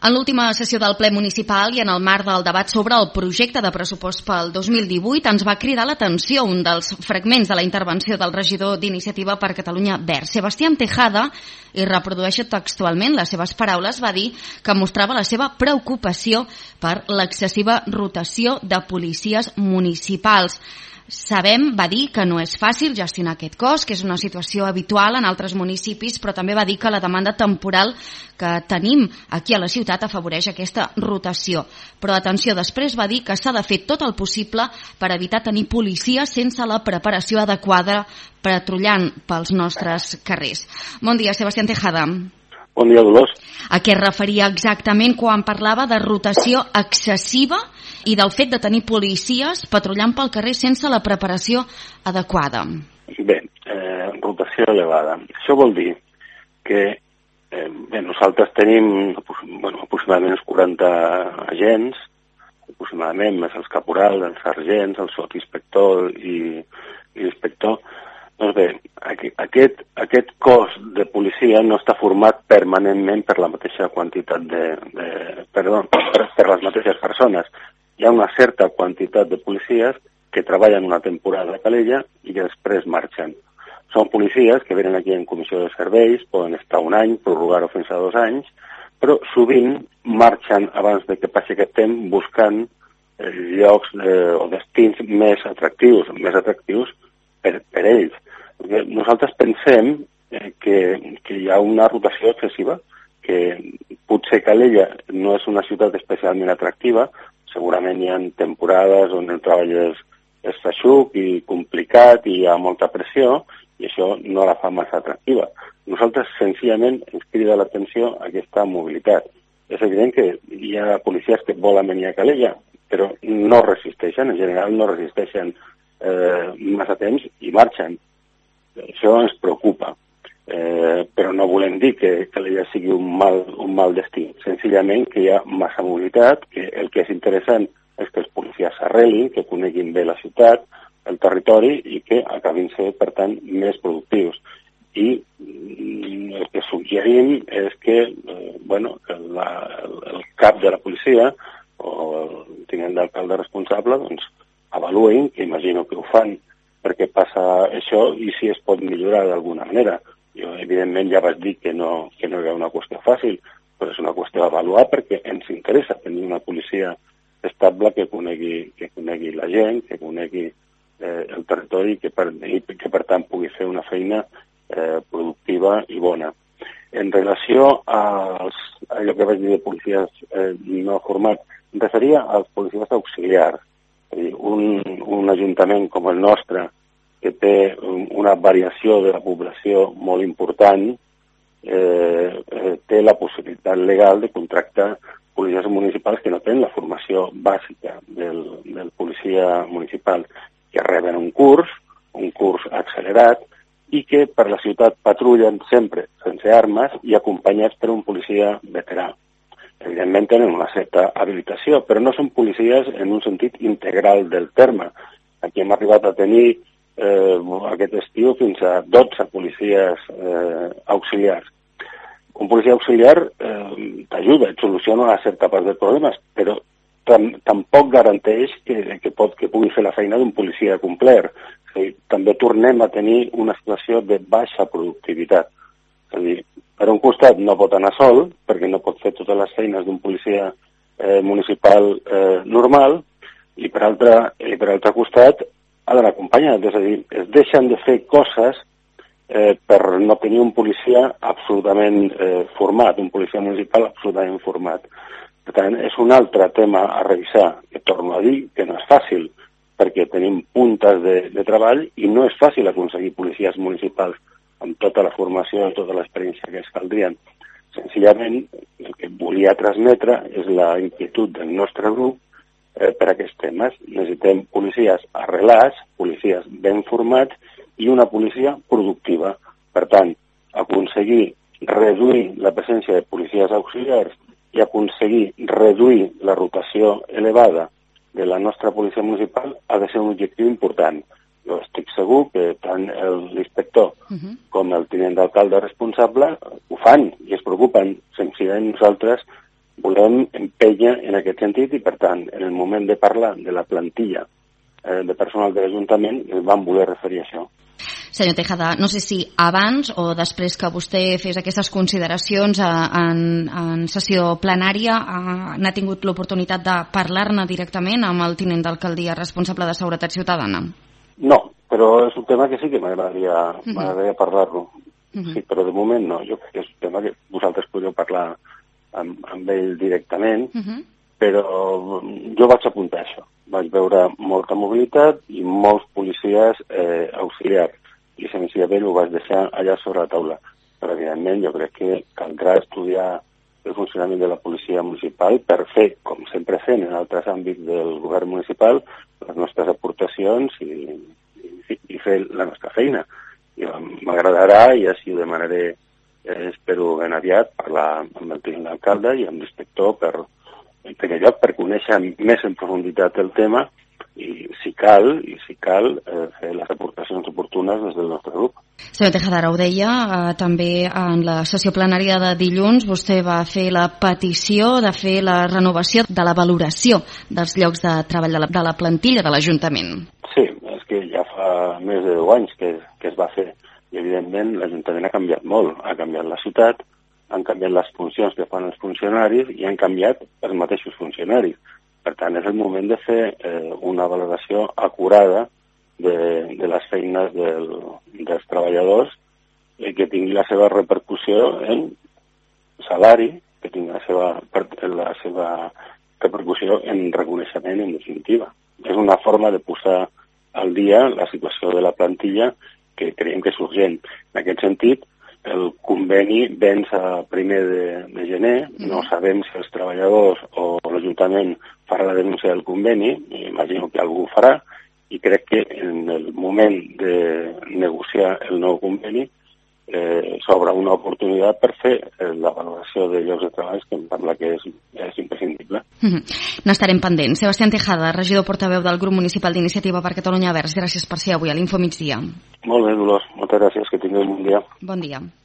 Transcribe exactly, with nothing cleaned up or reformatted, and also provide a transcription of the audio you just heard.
En l'última sessió del ple municipal i en el marc del debat sobre el projecte de pressupost pel dos mil divuit ens va cridar l'atenció un dels fragments de la intervenció del regidor d'Iniciativa per Catalunya Verds, Sebastián Tejada, i reprodueixo textualment les seves paraules, va dir que mostrava la seva preocupació per l'excessiva rotació de policies municipals. Sabem, va dir, que no és fàcil gestionar aquest cos, que és una situació habitual en altres municipis, però també va dir que la demanda temporal que tenim aquí a la ciutat afavoreix aquesta rotació. Però atenció, després va dir que s'ha de fer tot el possible per evitar tenir policia sense la preparació adequada patrullant pels nostres carrers. Bon dia, Sebastián Tejada. Bon dia, Dolors. A què es referia exactament quan parlava de rotació excessiva i del fet de tenir policies patrullant pel carrer sense la preparació adequada? Bé, eh, rotació elevada. Això vol dir que eh, bé, nosaltres tenim bueno, aproximadament uns quaranta agents, aproximadament més els caporals, els sergents, el sotinspector i, i l'inspector. Doncs bé, aquest, aquest cos de policia no està format permanentment per la mateixa quantitat de... de perdó, per, per les mateixes persones. Hi ha una certa quantitat de policies que treballen una temporada a Calella i que després marxen. Són policies que venen aquí en comissió de serveis, poden estar un any, prorrogar-ho fins a dos anys, però sovint marxen abans de que passi aquest temps buscant eh, llocs eh, o destins més atractius, més atractius per, per ells. Nosaltres pensem eh, que, que hi ha una rotació excessiva, que potser Calella no és una ciutat especialment atractiva, segurament hi ha temporades on el treball és, és feixuc i complicat i hi ha molta pressió i això no la fa massa atractiva. Nosaltres senzillament ens crida l'atenció aquesta mobilitat. És evident que hi ha policies que volen venir a Calella, però no resisteixen, en general no resisteixen eh, massa temps i marxen. Això ens preocupa, eh, però no volem dir que Calella sigui un mal, un mal destí. Senzillament que hi ha massa mobilitat, que el que és interessant és que els policies s'arrelin, que coneguin bé la ciutat, el territori i que acabin sent, per tant, més productius. I el que suggerim és que eh, bueno, la, el cap de la policia o el tinent d'alcalde responsable doncs, avaluïn, que imagino que ho fan, perquè passa això i si es pot millorar d'alguna manera. Jo, evidentment, ja vaig dir que no, que no era una qüestió fàcil, però és una qüestió d'avaluar perquè ens interessa tenir una policia estable que conegui, que conegui la gent, que conegui eh, el territori i que, per, i que, per tant, pugui fer una feina eh, productiva i bona. En relació als, a allò que vaig dir de policies eh, no formats, em referia als policies auxiliars. Un, un ajuntament com el nostre, que té una variació de la població molt important, eh, eh, té la possibilitat legal de contractar policies municipals que no tenen la formació bàsica del, del policia municipal, que reben un curs, un curs accelerat, i que per la ciutat patrullen sempre sense armes i acompanyats per un policia veterà. Evidentment tenen una certa habilitació, però no són policies en un sentit integral del terme. Aquí hem arribat a tenir eh, aquest estiu fins a dotze policies eh, auxiliars. Un policia auxiliar eh, t'ajuda, et soluciona una certa part dels problemes, però tam tampoc garanteix que, que, pot, que pugui fer la feina d'un policia complet. O sigui, també tornem a tenir una situació de baixa productivitat. És a dir, per un costat no pot anar sol, perquè no pot fer totes les feines d'un policia eh, municipal eh, normal, i per altre, i per altre costat ha d'anar acompanyat. És a dir, es deixen de fer coses eh, per no tenir un policia absolutament eh, format, un policia municipal absolutament format. Per tant, és un altre tema a revisar, que torno a dir que no és fàcil, perquè tenim puntes de, de treball i no és fàcil aconseguir policies municipals amb tota la formació i tota l'experiència que es caldrien. Senzillament, el que volia transmetre és la inquietud del nostre grup eh, per aquests temes. Necessitem policies arrelats, policies ben formats i una policia productiva. Per tant, aconseguir reduir la presència de policies auxiliars i aconseguir reduir la rotació elevada de la nostra policia municipal ha de ser un objectiu important. Jo estic segur que tant l'inspector uh-huh. com el tinent d'alcalde responsable ho fan i es preocupen. Senzillament nosaltres volem empènyer en aquest sentit i, per tant, en el moment de parlar de la plantilla eh, de personal de l'Ajuntament, vam voler referir a això. Senyor Tejada, no sé si abans o després que vostè fes aquestes consideracions en, en sessió plenària n'ha tingut l'oportunitat de parlar-ne directament amb el tinent d'alcaldia responsable de Seguretat Ciutadana? No, però és un tema que sí que m'agradaria uh-huh. m'agradaria parlar-lo. Uh-huh. Sí, però de moment no. Jo crec que és un tema que vosaltres podeu parlar amb, amb ell directament, uh-huh. però jo vaig apuntar això. Vaig veure molta mobilitat i molts policies eh, auxiliars. I senzillament ho vaig deixar allà sobre la taula. Però, evidentment, jo crec que caldrà estudiar el funcionament de la policia municipal per fer, com sempre fem en altres àmbits del govern municipal, les nostres aportacions i, i, i fer la nostra feina. I m'agradarà, i així ho demanaré, eh, espero ben aviat, parlar amb el tinent d'alcalde i amb l'inspector per, en primer lloc, per conèixer més en profunditat el tema i si cal, i si cal eh, fer les aportacions oportunes des del nostre grup. Senyor Tejada, ho deia, eh, també en la sessió plenària de dilluns vostè va fer la petició de fer la renovació de la valoració dels llocs de treball de la, de la plantilla de l'Ajuntament. Sí, és que ja fa més de deu anys que, que es va fer i evidentment l'Ajuntament ha canviat molt, ha canviat la ciutat, han canviat les funcions que fan els funcionaris i han canviat els mateixos funcionaris. Per tant, és el moment de fer eh, una valoració acurada de, de les feines del, dels treballadors i que tingui la seva repercussió en salari, que tingui la seva, la seva repercussió en reconeixement, en definitiva. És una forma de posar al dia la situació de la plantilla que creiem que és urgent. En aquest sentit, el conveni venç a primer de, de gener, no sabem si els treballadors o l'Ajuntament farà la denúncia del conveni, imagino que algú ho farà, i crec que en el moment de negociar el nou conveni eh, s'obre una oportunitat per fer la valoració de llocs de treball que em sembla que és, és imprescindible. Mm-hmm. N'estarem pendents. Sebastián Tejada, regidor portaveu del grup municipal d'Iniciativa per Catalunya Verds, gràcies per ser avui a l'Info Migdia. Molt bé, Dolors. Moltes gràcies. Que tingueu un bon dia. Bon dia.